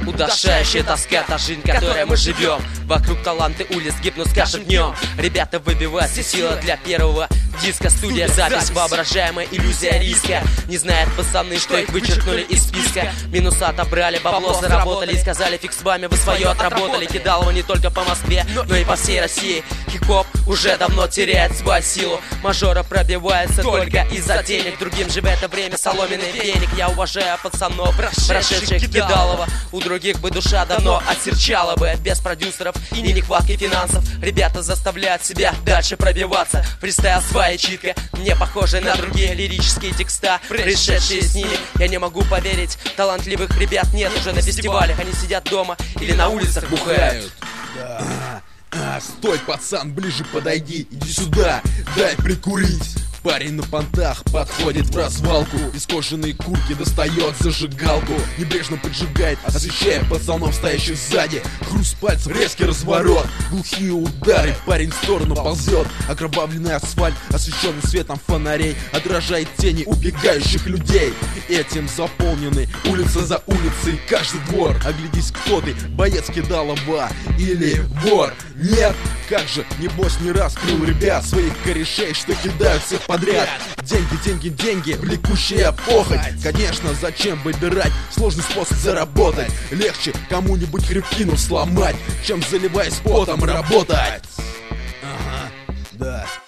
Удушающая тоска, та жизнь, в которой мы живем. Вокруг таланты улиц гибнут с каждым днем. Ребята выбивают все силы для первого диска. Студия, запись, воображаемая иллюзия риска. Не знают пацаны, что их вычеркнули из списка. Минуса отобрали, бабло заработали и сказали: фиг с вами, вы свое отработали. Кидалово не только по Москве, но и по всей России. Хип-хоп уже давно теряет свою силу. Мажора пробивается только из-за денег. Другим же в это время соломенный веник. Я уважаю пацанов, прошедших Кидалово. У других бы душа давно осерчала бы. Без продюсеров и нехватки финансов ребята заставляют себя дальше пробиваться. Фристайл своя читка, не похожая на другие лирические текста, пришедшие с ними. Я не могу поверить, талантливых ребят нет уже на фестивалях. Они сидят дома или на улицах бухают. Стой, пацан, ближе подойди, иди сюда, дай прикурить. Парень на понтах подходит в развалку, из кожаной куртки достает зажигалку, небрежно поджигает, освещая пацанов, стоящих сзади. Хруст пальцев, резкий разворот, глухие удары, парень в сторону ползет. Окровавленный асфальт, освещенный светом фонарей, отражает тени убегающих людей. Этим заполнены улица за улицей, каждый двор. Оглядись, кто ты, боец Кидалова или вор? Нет, как же, небось не раскрыл ребят своих корешей, что кидают всех подряд. Деньги, деньги, деньги, влекущая похоть. Конечно, зачем выбирать сложный способ заработать? Легче кому-нибудь хребтину сломать, чем заливаясь потом работать. Ага, да.